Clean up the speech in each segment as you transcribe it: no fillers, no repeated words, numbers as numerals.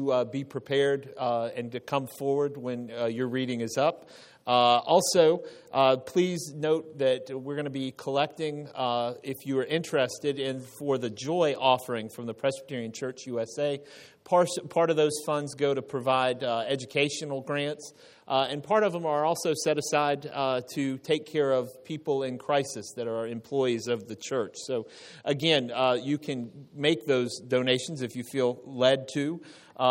to be prepared and to come forward when your reading is up. Also, please note that we're going to be collecting, if you are interested in, for the Joy offering from the Presbyterian Church USA. Part of those funds go to provide educational grants, and part of them are also set aside to take care of people in crisis that are employees of the church. So again, you can make those donations if you feel led to,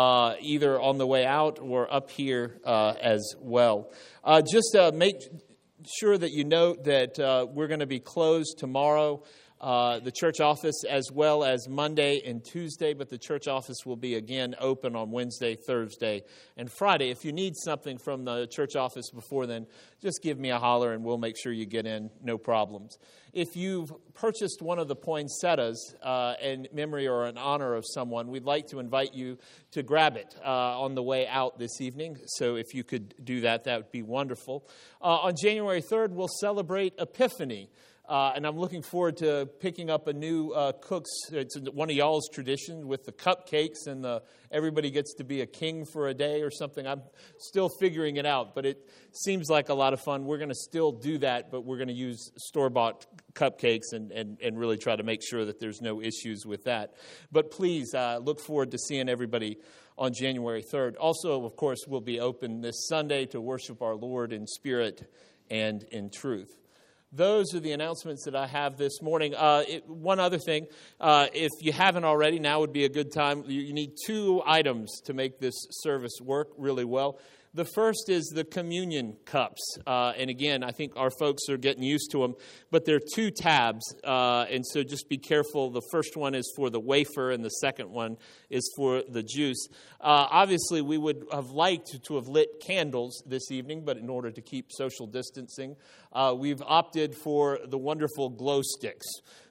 either on the way out or up here as well. Just make sure that you note that we're going to be closed tomorrow, the church office, as well as Monday and Tuesday, but the church office will be again open on Wednesday, Thursday, and Friday. If you need something from the church office before then, just give me a holler and we'll make sure you get in, no problems. If you've purchased one of the poinsettias in memory or in honor of someone, we'd like to invite you to grab it on the way out this evening. So if you could do that, that would be wonderful. On January 3rd, we'll celebrate Epiphany. And I'm looking forward to picking up a new cook's, it's one of y'all's traditions with the cupcakes and everybody gets to be a king for a day or something. I'm still figuring it out, but it seems like a lot of fun. We're going to still do that, but we're going to use store-bought cupcakes and really try to make sure that there's no issues with that. But please look forward to seeing everybody on January 3rd. Also, of course, we'll be open this Sunday to worship our Lord in spirit and in truth. Those are the announcements that I have this morning. One other thing, if you haven't already, now would be a good time. You need 2 items to make this service work really well. The first is the communion cups. And again, I think our folks are getting used to them, but they're 2 tabs. And so just be careful. The first one is for the wafer and the second one is for the juice. Obviously, we would have liked to have lit candles this evening, but in order to keep social distancing, we've opted for the wonderful glow sticks.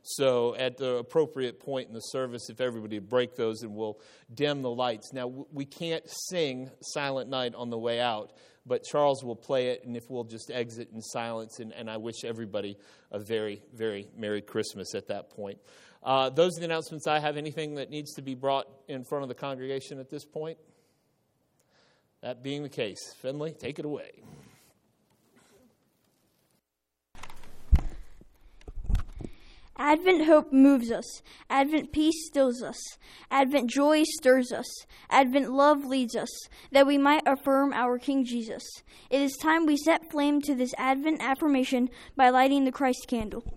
So at the appropriate point in the service, if everybody would break those, and we'll dim the lights. Now, we can't sing Silent Night on the way out, but Charles will play it, and if we'll just exit in silence, and I wish everybody a very, very Merry Christmas at that point. Those are the announcements I have. Anything that needs to be brought in front of the congregation at this point? That being the case, Finley, take it away. Advent hope moves us. Advent peace stills us. Advent joy stirs us. Advent love leads us, that we might affirm our King Jesus. It is time we set flame to this Advent affirmation by lighting the Christ candle.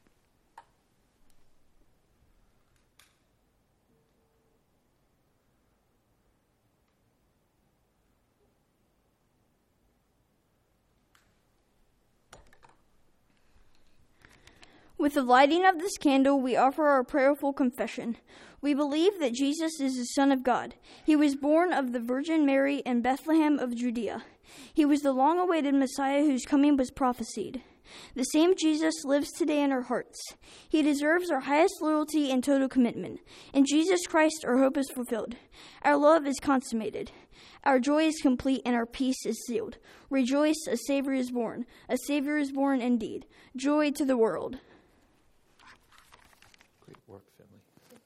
With the lighting of this candle, we offer our prayerful confession. We believe that Jesus is the Son of God. He was born of the Virgin Mary in Bethlehem of Judea. He was the long-awaited Messiah whose coming was prophesied. The same Jesus lives today in our hearts. He deserves our highest loyalty and total commitment. In Jesus Christ, our hope is fulfilled. Our love is consummated. Our joy is complete and our peace is sealed. Rejoice, a Savior is born. A Savior is born indeed. Joy to the world. Work, Finley.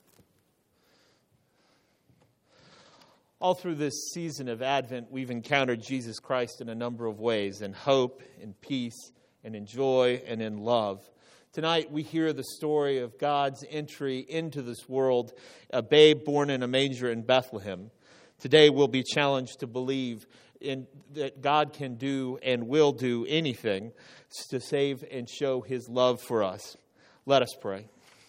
All through this season of Advent, we've encountered Jesus Christ in a number of ways, in hope, in peace, and in joy, and in love. Tonight, we hear the story of God's entry into this world, a babe born in a manger in Bethlehem. Today, we'll be challenged to believe in that God can do and will do anything to save and show His love for us. Let us pray.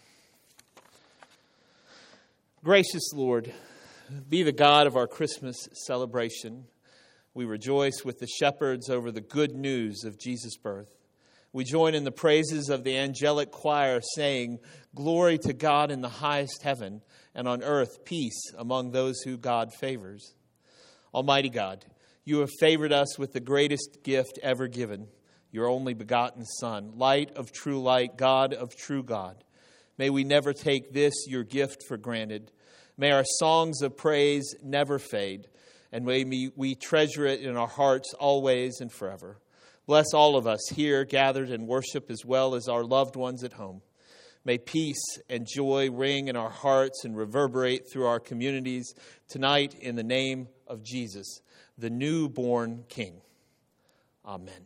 Gracious Lord, be the God of our Christmas celebration. We rejoice with the shepherds over the good news of Jesus' birth. We join in the praises of the angelic choir saying, "Glory to God in the highest heaven, and on earth peace among those who God favors." Almighty God, you have favored us with the greatest gift ever given, your only begotten Son, light of true light, God of true God. May we never take this, your gift, for granted. May our songs of praise never fade, and may we treasure it in our hearts always and forever. Bless all of us here gathered in worship, as well as our loved ones at home. May peace and joy ring in our hearts and reverberate through our communities tonight in the name of Jesus, the newborn King. Amen.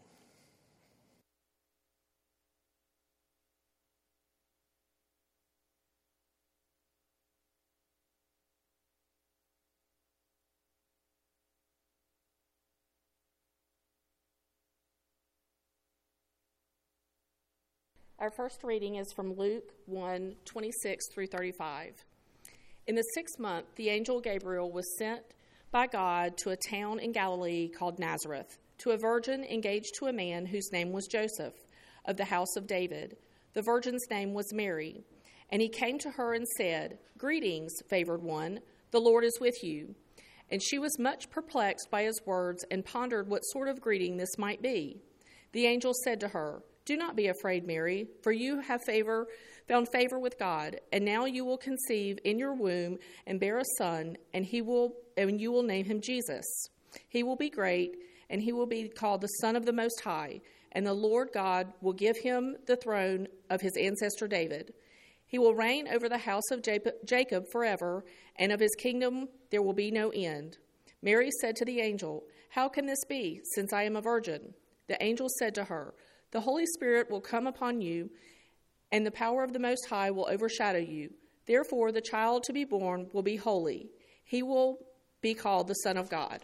Our first reading is from Luke 1:26 through 35. In the 6th month, the angel Gabriel was sent by God to a town in Galilee called Nazareth, to a virgin engaged to a man whose name was Joseph, of the house of David. The virgin's name was Mary. And he came to her and said, "Greetings, favored one, the Lord is with you." And she was much perplexed by his words and pondered what sort of greeting this might be. The angel said to her, "Do not be afraid, Mary, for you have found favor with God, and now you will conceive in your womb and bear a son, and you will name him Jesus. He will be great, and he will be called the Son of the Most High, and the Lord God will give him the throne of his ancestor David. He will reign over the house of Jacob forever, and of his kingdom there will be no end." Mary said to the angel, "How can this be, since I am a virgin?" The angel said to her, "The Holy Spirit will come upon you, and the power of the Most High will overshadow you. Therefore, the child to be born will be holy. He will be called the Son of God."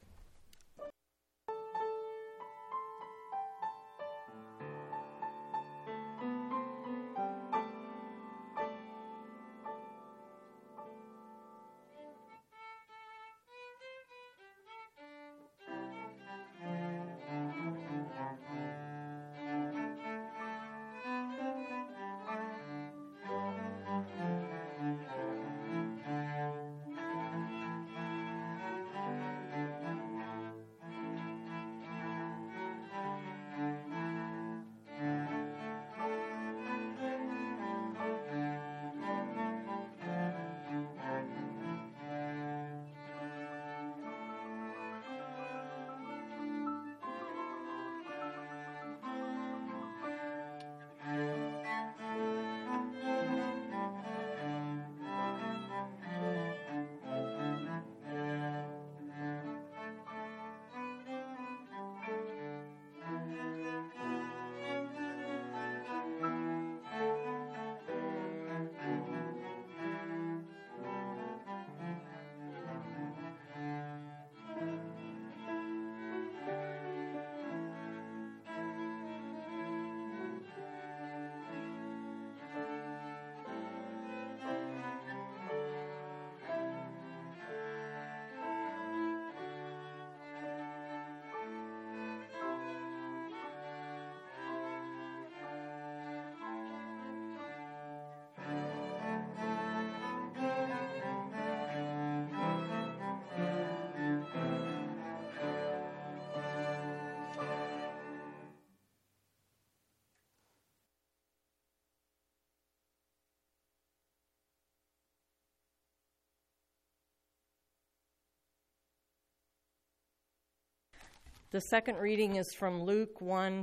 The second reading is from Luke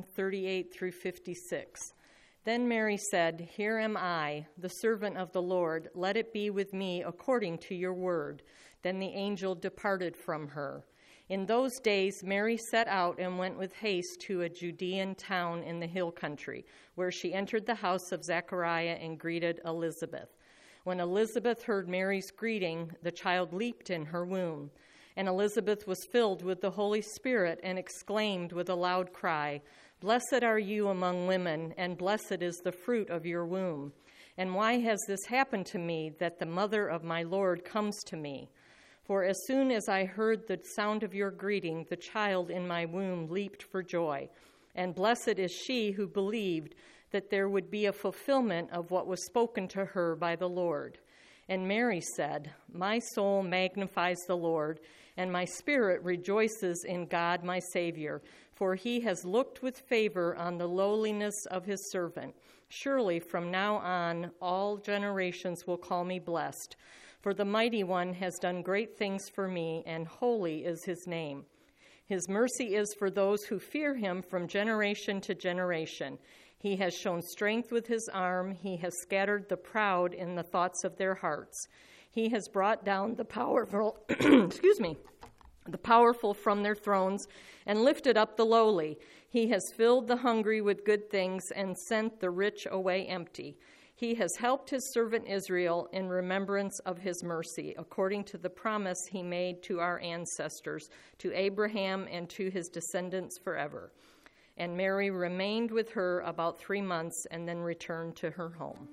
1:38 through 56. Then Mary said, "Here am I, the servant of the Lord. Let it be with me according to your word." Then the angel departed from her. In those days Mary set out and went with haste to a Judean town in the hill country, where she entered the house of Zechariah and greeted Elizabeth. When Elizabeth heard Mary's greeting, the child leaped in her womb. And Elizabeth was filled with the Holy Spirit and exclaimed with a loud cry, "Blessed are you among women, and blessed is the fruit of your womb. And why has this happened to me, that the mother of my Lord comes to me? For as soon as I heard the sound of your greeting, the child in my womb leaped for joy. And blessed is she who believed that there would be a fulfillment of what was spoken to her by the Lord." And Mary said, "My soul magnifies the Lord, and my spirit rejoices in God my Savior, for he has looked with favor on the lowliness of his servant. Surely from now on all generations will call me blessed, for the Mighty One has done great things for me, and holy is his name. His mercy is for those who fear him from generation to generation. He has shown strength with his arm. He has scattered the proud in the thoughts of their hearts. He has brought down the powerful, the powerful from their thrones and lifted up the lowly. He has filled the hungry with good things and sent the rich away empty. He has helped his servant Israel in remembrance of his mercy, according to the promise he made to our ancestors, to Abraham and to his descendants forever. And Mary remained with her about 3 months and then returned to her home.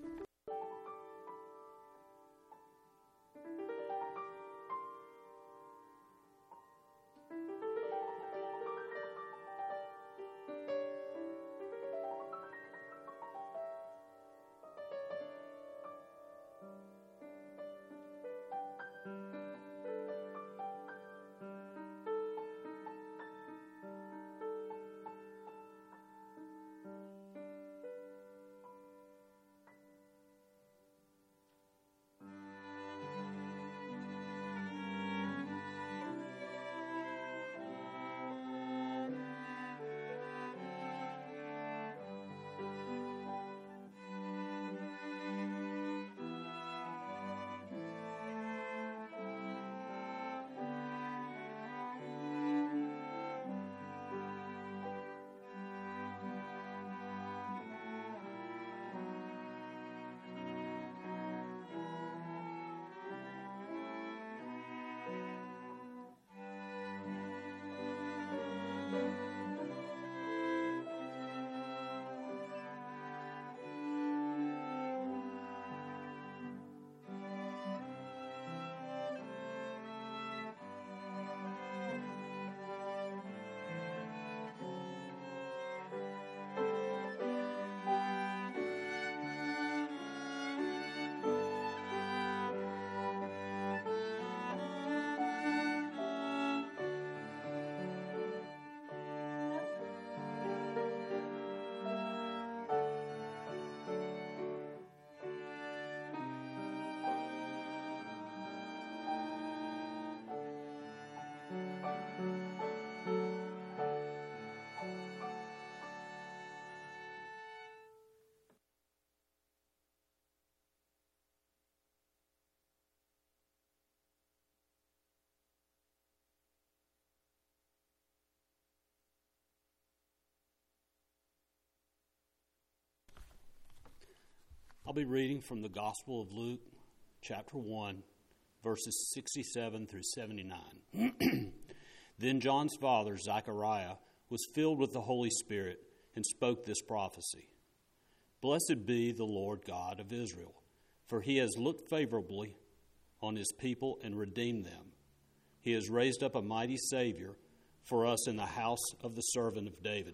I'll be reading from the Gospel of Luke, chapter 1, verses 67 through 79. Then John's father, Zechariah, was filled with the Holy Spirit and spoke this prophecy. Blessed be the Lord God of Israel, for he has looked favorably on his people and redeemed them. He has raised up a mighty Savior for us in the house of the servant of David,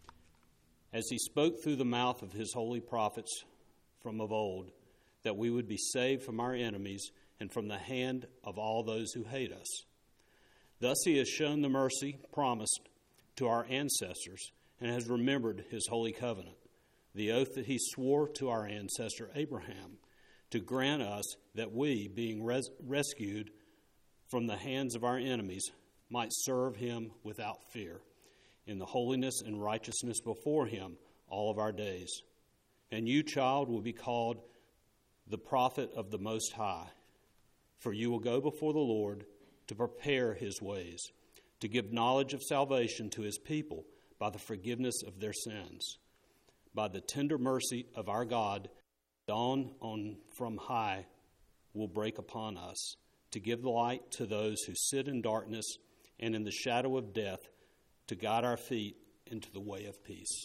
as he spoke through the mouth of his holy prophets from of old, that we would be saved from our enemies and from the hand of all those who hate us. Thus he has shown the mercy promised to our ancestors and has remembered his holy covenant, the oath that he swore to our ancestor Abraham, to grant us that we, being rescued from the hands of our enemies, might serve him without fear, in the holiness and righteousness before him all of our days. And you, child, will be called the prophet of the Most High, for you will go before the Lord to prepare his ways, to give knowledge of salvation to his people by the forgiveness of their sins. By the tender mercy of our God, dawn from high will break upon us, to give light to those who sit in darkness and in the shadow of death, to guide our feet into the way of peace.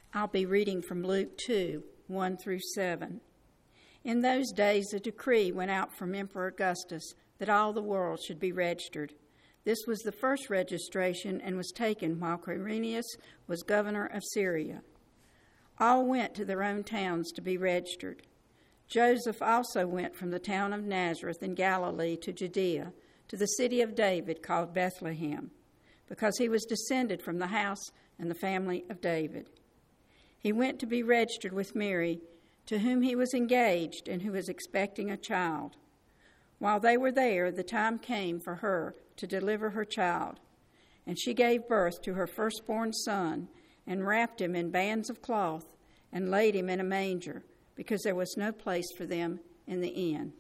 I'll be reading from Luke 2, 1 through 7. In those days a decree went out from Emperor Augustus that all the world should be registered. This was the first registration and was taken while Quirinius was governor of Syria. All went to their own towns to be registered. Joseph also went from the town of Nazareth in Galilee to Judea, to the city of David called Bethlehem, because he was descended from the house and the family of David. He went to be registered with Mary, to whom he was engaged and who was expecting a child. While they were there, the time came for her to deliver her child, and she gave birth to her firstborn son and wrapped him in bands of cloth and laid him in a manger, because there was no place for them in the inn.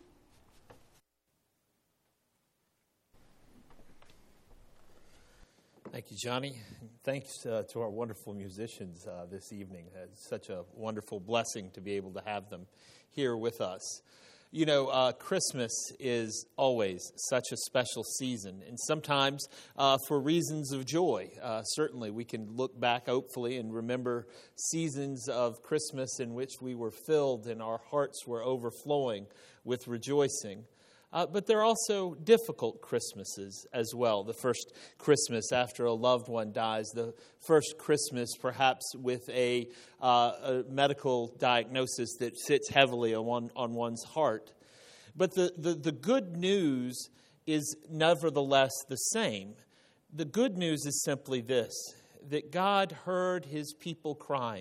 Thank you, Johnny. Thanks to our wonderful musicians this evening. It's such a wonderful blessing to be able to have them here with us. You know, Christmas is always such a special season, and sometimes for reasons of joy. Certainly, we can look back, hopefully, and remember seasons of Christmas in which we were filled and our hearts were overflowing with rejoicing. But there are also difficult Christmases as well. The first Christmas after a loved one dies, the first Christmas perhaps with a medical diagnosis that sits heavily on one's heart. But the good news is nevertheless the same. The good news is simply this, that God heard his people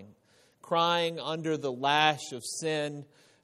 crying under the lash of sin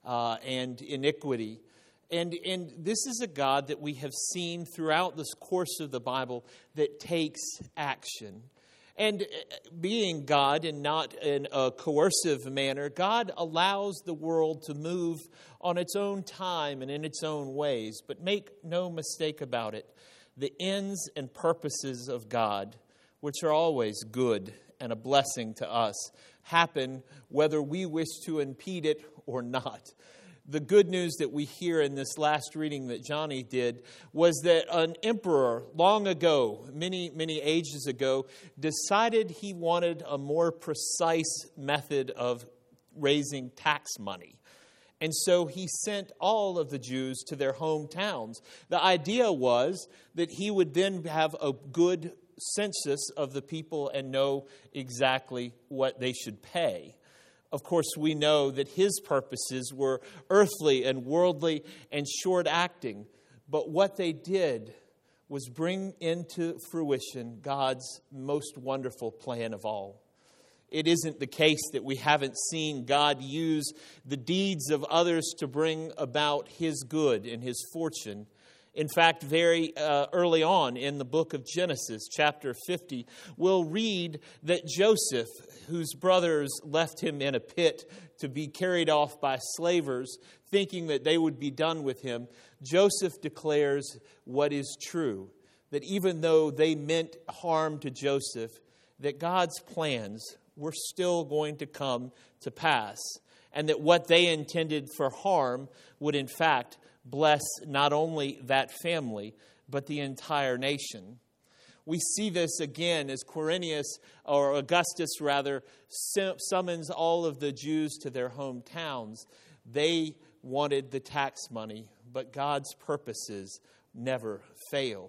and iniquity. And this is a God that we have seen throughout this course of the Bible that takes action. And being God and not in a coercive manner, God allows the world to move on its own time and in its own ways. But make no mistake about it, the ends and purposes of God, which are always good and a blessing to us, happen whether we wish to impede it or not. The good news that we hear in this last reading that Johnny did was that an emperor long ago, many ages ago, decided he wanted a more precise method of raising tax money. And so he sent all of the Jews to their hometowns. The idea was that he would then have a good census of the people and know exactly what they should pay. Of course, we know that his purposes were earthly and worldly and short-acting. But what they did was bring into fruition God's most wonderful plan of all. It isn't the case that we haven't seen God use the deeds of others to bring about his good and his fortune. In fact, very early on in the book of Genesis, chapter 50, we'll read that Joseph, whose brothers left him in a pit to be carried off by slavers, thinking that they would be done with him, Joseph declares what is true, that even though they meant harm to Joseph, that God's plans were still going to come to pass, and that what they intended for harm would in fact bless not only that family, but the entire nation. We see this again as Quirinius, or Augustus rather, summons all of the Jews to their hometowns. They wanted the tax money, but God's purposes never fail.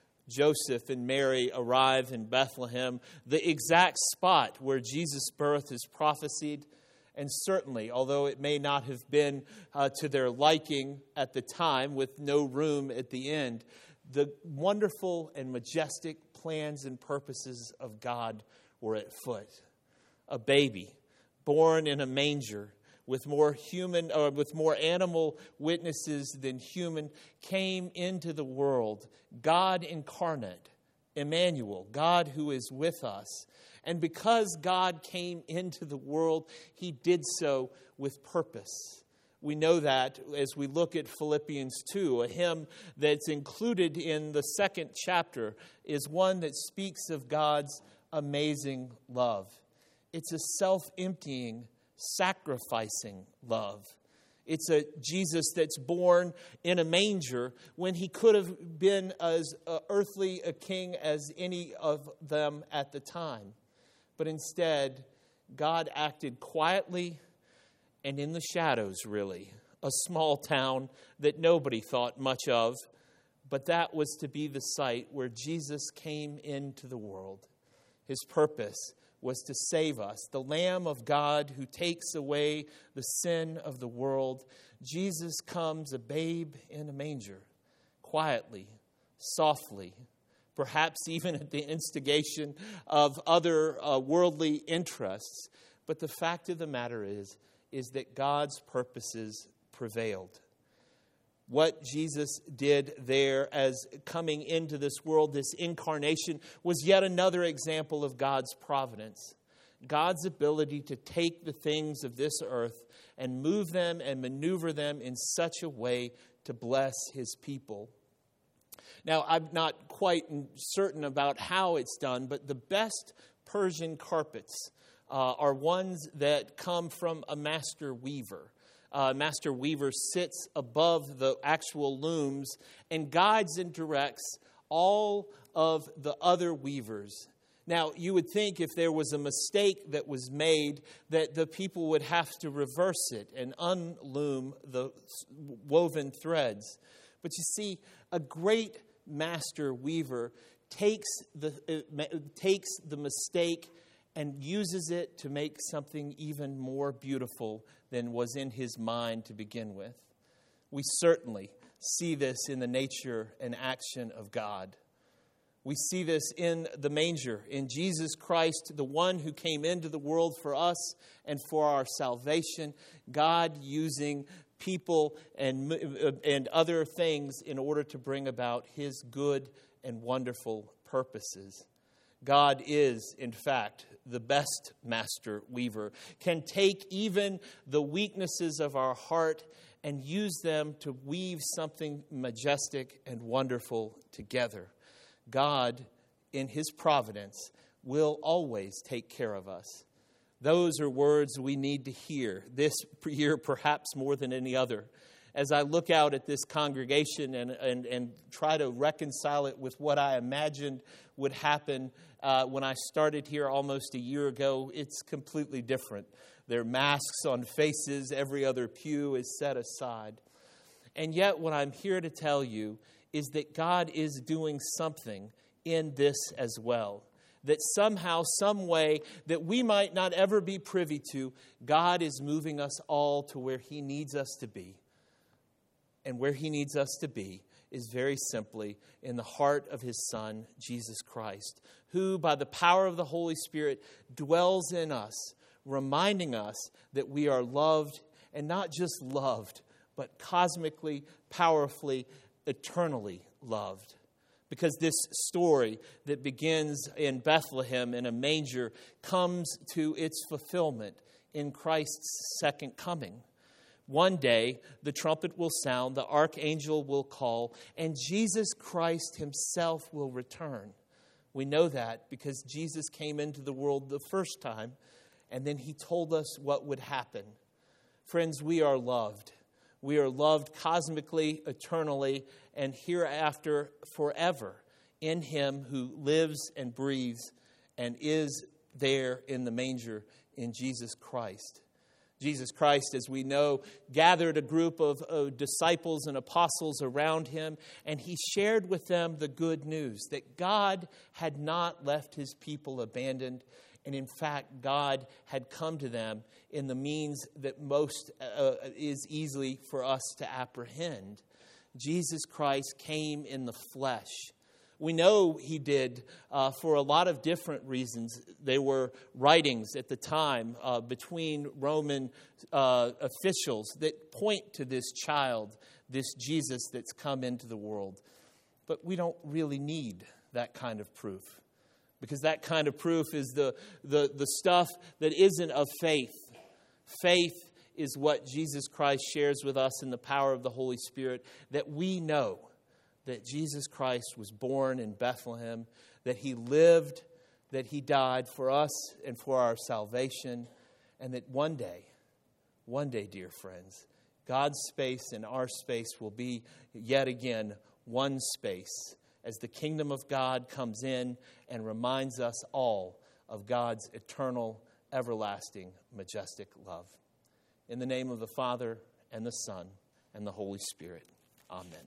Joseph and Mary arrive in Bethlehem, the exact spot where Jesus' birth is prophesied. And certainly, although it may not have been to their liking at the time with no room at the end, the wonderful and majestic plans and purposes of God were at foot. A baby born in a manger with more animal witnesses than human came into the world. God incarnate, Emmanuel, God who is with us. And because God came into the world, he did so with purpose. We know that as we look at Philippians 2, a hymn that's included in the second chapter is one that speaks of God's amazing love. It's a self-emptying, sacrificing love. It's a Jesus that's born in a manger when he could have been as earthly a king as any of them at the time. But instead, God acted quietly and in the shadows, really. A small town that nobody thought much of, but that was to be the site where Jesus came into the world. His purpose was to save us, the Lamb of God who takes away the sin of the world. Jesus comes a babe in a manger, quietly, softly, perhaps even at the instigation of other worldly interests. But the fact of the matter is that God's purposes prevailed. What Jesus did there as coming into this world, this incarnation, was yet another example of God's providence. God's ability to take the things of this earth and move them and maneuver them in such a way to bless his people. Now, I'm not quite certain about how it's done, but the best Persian carpets are ones that come from a master weaver. Master weaver sits above the actual looms and guides and directs all of the other weavers. Now, you would think if there was a mistake that was made, that the people would have to reverse it and unloom the woven threads. But you see, a great master weaver takes the mistake and uses it to make something even more beautiful than was in his mind to begin with. We certainly see this in the nature and action of God. We see this in the manger, in Jesus Christ, the one who came into the world for us and for our salvation, God using people and other things in order to bring about his good and wonderful purposes. God is, in fact, the best master weaver, can take even the weaknesses of our heart and use them to weave something majestic and wonderful together. God, in his providence, will always take care of us. Those are words we need to hear this year, perhaps more than any other. As I look out at this congregation and try to reconcile it with what I imagined would happen when I started here almost a year ago, it's completely different. There are masks on faces, every other pew is set aside. And yet what I'm here to tell you is that God is doing something in this as well. That somehow, some way that we might not ever be privy to, God is moving us all to where he needs us to be. And where he needs us to be is very simply in the heart of his Son, Jesus Christ, who by the power of the Holy Spirit dwells in us, reminding us that we are loved, and not just loved, but cosmically, powerfully, eternally loved. Because this story that begins in Bethlehem in a manger comes to its fulfillment in Christ's second coming. One day, the trumpet will sound, the archangel will call, and Jesus Christ himself will return. We know that because Jesus came into the world the first time, and then he told us what would happen. Friends, we are loved. We are loved cosmically, eternally, and hereafter forever in him who lives and breathes and is there in the manger in Jesus Christ. Jesus Christ, as we know, gathered a group of disciples and apostles around him, and he shared with them the good news that God had not left his people abandoned, and in fact, God had come to them in the means that most is easily for us to apprehend. Jesus Christ came in the flesh. We know he did for a lot of different reasons. There were writings at the time between Roman officials that point to this child, this Jesus that's come into the world. But we don't really need that kind of proof, because that kind of proof is the stuff that isn't of faith. Faith is what Jesus Christ shares with us in the power of the Holy Spirit, that we know that Jesus Christ was born in Bethlehem, that he lived, that he died for us and for our salvation, and that one day, dear friends, God's space and our space will be yet again one space as the kingdom of God comes in and reminds us all of God's eternal, everlasting, majestic love. In the name of the Father, and the Son, and the Holy Spirit. Amen.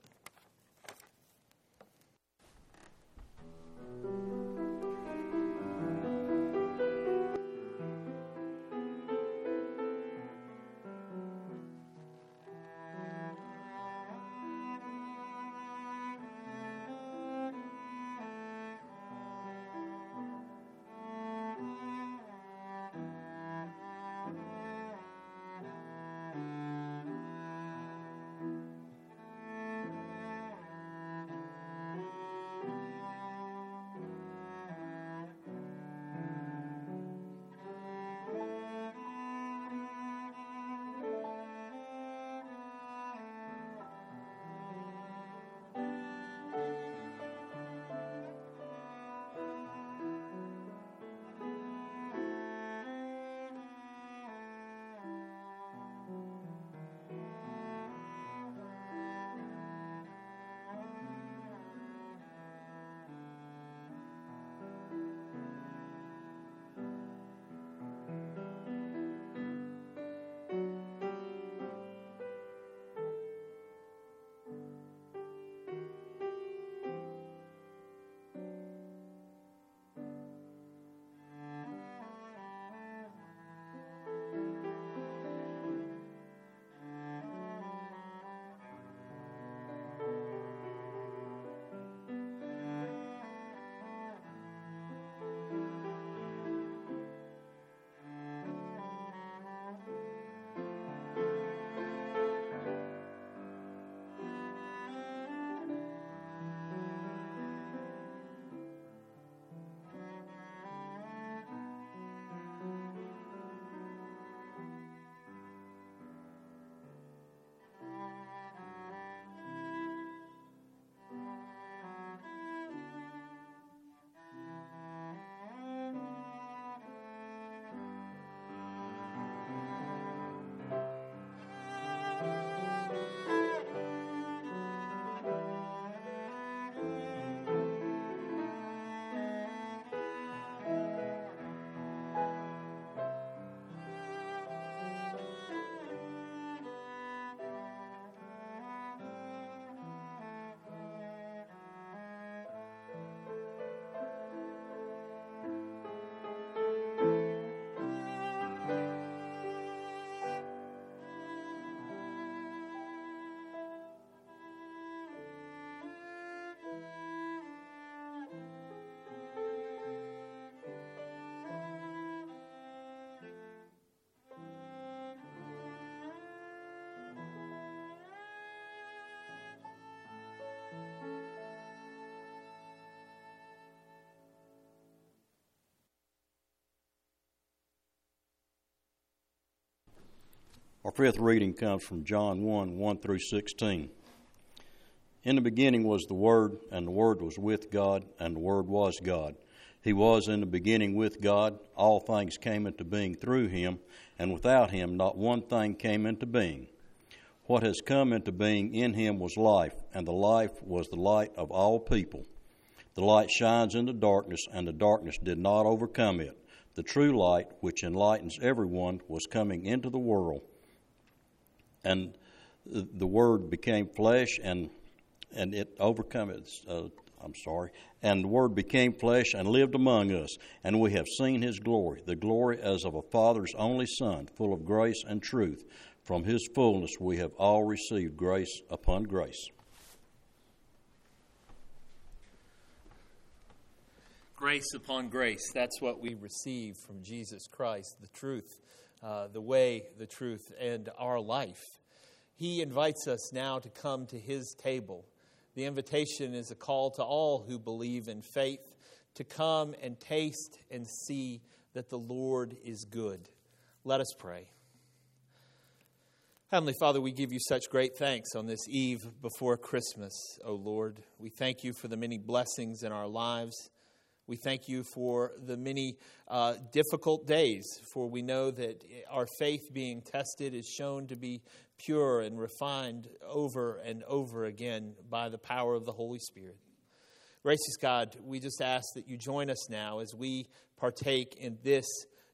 Our fifth reading comes from John 1, 1 through 16. In the beginning was the Word, and the Word was with God, and the Word was God. He was in the beginning with God. All things came into being through him, and without him not one thing came into being. What has come into being in him was life, and the life was the light of all people. The light shines in the darkness, and the darkness did not overcome it. The true light, which enlightens everyone, was coming into the world. And the Word became flesh, and it overcome it. And the Word became flesh and lived among us, and we have seen His glory, the glory as of a Father's only Son, full of grace and truth. From His fullness we have all received grace upon grace. Grace upon grace, that's what we receive from Jesus Christ, the truth, the way, the truth, and our life. He invites us now to come to His table. The invitation is a call to all who believe in faith to come and taste and see that the Lord is good. Let us pray. Heavenly Father, we give you such great thanks on this eve before Christmas, O Lord. We thank you for the many blessings in our lives. We thank you for the many difficult days, for we know that our faith being tested is shown to be pure and refined over and over again by the power of the Holy Spirit. Gracious God, we just ask that you join us now as we partake in this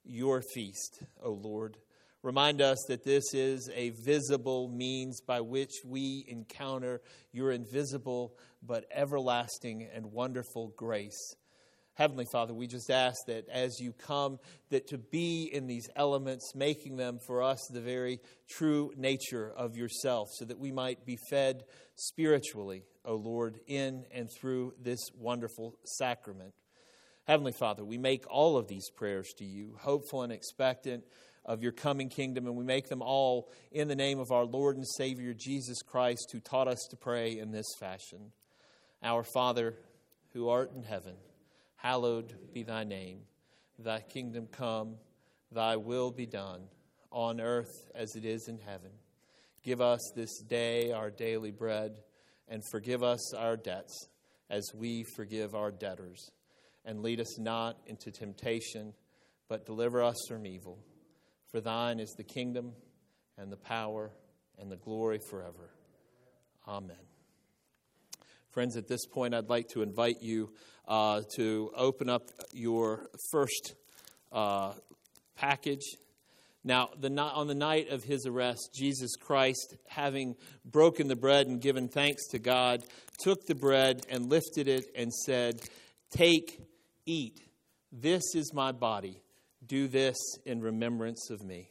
your feast, O Lord. Remind us that this is a visible means by which we encounter your invisible but everlasting and wonderful grace. Heavenly Father, we just ask that as you come, that to be in these elements, making them for us the very true nature of yourself, so that we might be fed spiritually, O Lord, in and through this wonderful sacrament. Heavenly Father, we make all of these prayers to you, hopeful and expectant of your coming kingdom, and we make them all in the name of our Lord and Savior, Jesus Christ, who taught us to pray in this fashion. Our Father, who art in heaven, hallowed be thy name. Thy kingdom come, thy will be done, on earth as it is in heaven. Give us this day our daily bread, and forgive us our debts, as we forgive our debtors. And lead us not into temptation, but deliver us from evil. For thine is the kingdom, and the power, and the glory forever. Amen. Friends, at this point, I'd like to invite you to open up your first package. Now, on the night of his arrest, Jesus Christ, having broken the bread and given thanks to God, took the bread and lifted it and said, "Take, eat. This is my body. Do this in remembrance of me."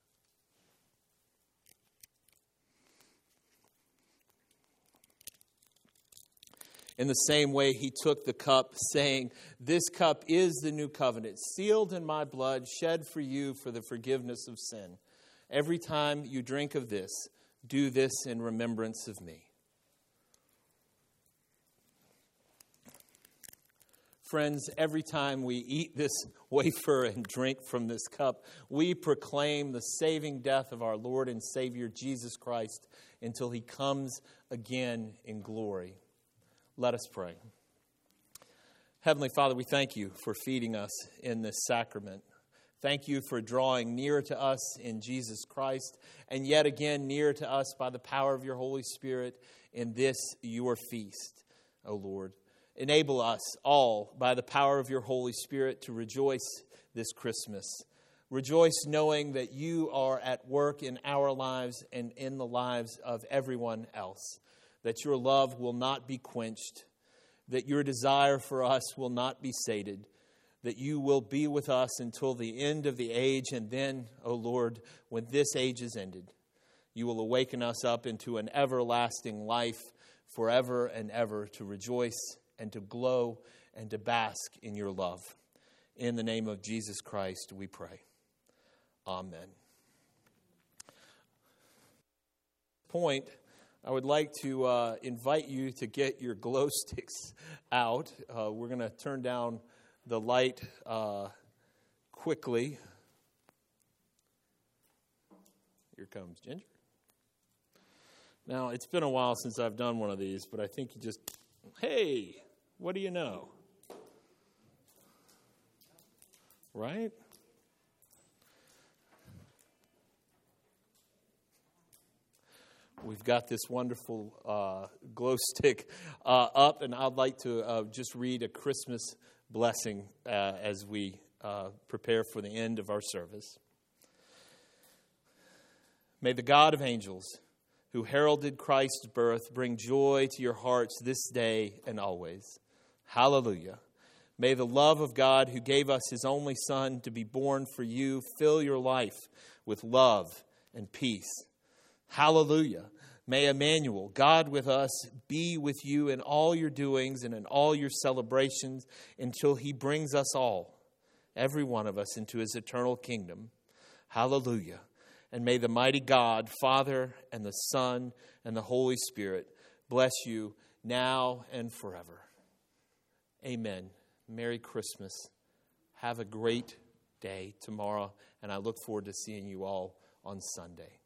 In the same way, he took the cup, saying, "This cup is the new covenant, sealed in my blood, shed for you for the forgiveness of sin. Every time you drink of this, do this in remembrance of me." Friends, every time we eat this wafer and drink from this cup, we proclaim the saving death of our Lord and Savior Jesus Christ until he comes again in glory. Let us pray. Heavenly Father, we thank you for feeding us in this sacrament. Thank you for drawing near to us in Jesus Christ, and yet again near to us by the power of your Holy Spirit in this your feast, O Lord. Enable us all by the power of your Holy Spirit to rejoice this Christmas. Rejoice knowing that you are at work in our lives and in the lives of everyone else. That your love will not be quenched, that your desire for us will not be sated, that you will be with us until the end of the age, and then, O Lord, when this age is ended, you will awaken us up into an everlasting life forever and ever to rejoice and to glow and to bask in your love. In the name of Jesus Christ, we pray. Amen. Point. I would like to invite you to get your glow sticks out. We're going to turn down the light quickly. Here comes Ginger. Now, it's been a while since I've done one of these, but I think you just, hey, what do you know? Right? We've got this wonderful glow stick up, and I'd like to just read a Christmas blessing as we prepare for the end of our service. May the God of angels, who heralded Christ's birth, bring joy to your hearts this day and always. Hallelujah. May the love of God, who gave us his only Son to be born for you, fill your life with love and peace. Hallelujah. May Emmanuel, God with us, be with you in all your doings and in all your celebrations until he brings us all, every one of us, into his eternal kingdom. Hallelujah. And may the mighty God, Father and the Son and the Holy Spirit bless you now and forever. Amen. Merry Christmas. Have a great day tomorrow, and I look forward to seeing you all on Sunday.